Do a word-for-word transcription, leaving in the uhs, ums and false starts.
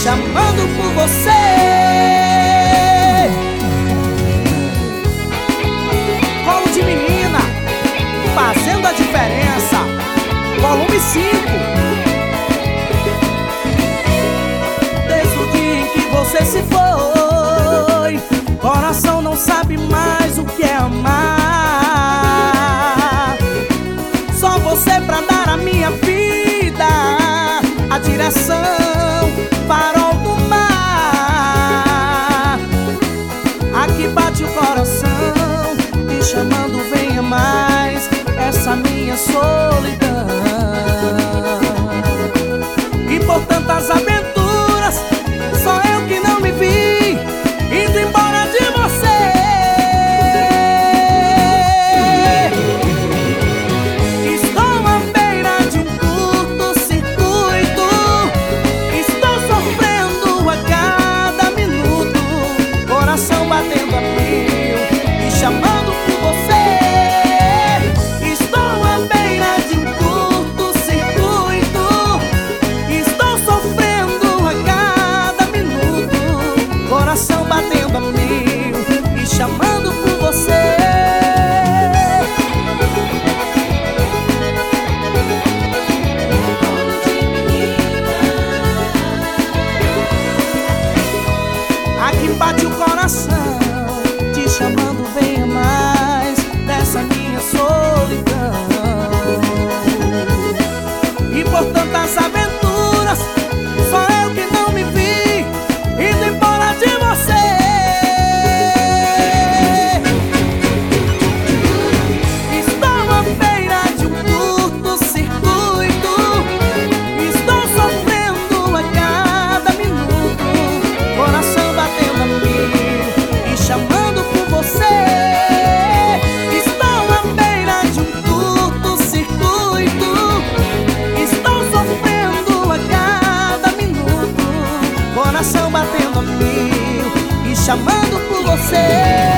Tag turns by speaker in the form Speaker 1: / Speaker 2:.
Speaker 1: chamando por você. Colo de menina, fazendo a diferença. Volume cinco. Desde o dia em que você se foi, coração não sabe mais o que é amar. Só você pra dar a minha vida a direção, farol do mar. Aqui bate o coração, me chamando, venha mais, essa minha solidão. E por tantas aventuras, só eu que não me vi indo embora de você. Estou à beira de um curto-circuito, estou sofrendo a cada minuto, coração batendo a mil e chamando por você. Estou à beira de um curto-circuito, estou sofrendo a cada minuto, coração batendo a mil e chamando por você. Aqui bate o coração, te chamando, venha mais, dessa minha solidão. E por tantas aventuras, só eu que não me vi indo embora de você. Estou à beira de um curto-circuito, estou sofrendo a cada minuto, coração batendo a mil e chamando por você. Estou à beira de um curto-circuito, estou sofrendo a cada minuto, coração batendo a mil e chamando por você.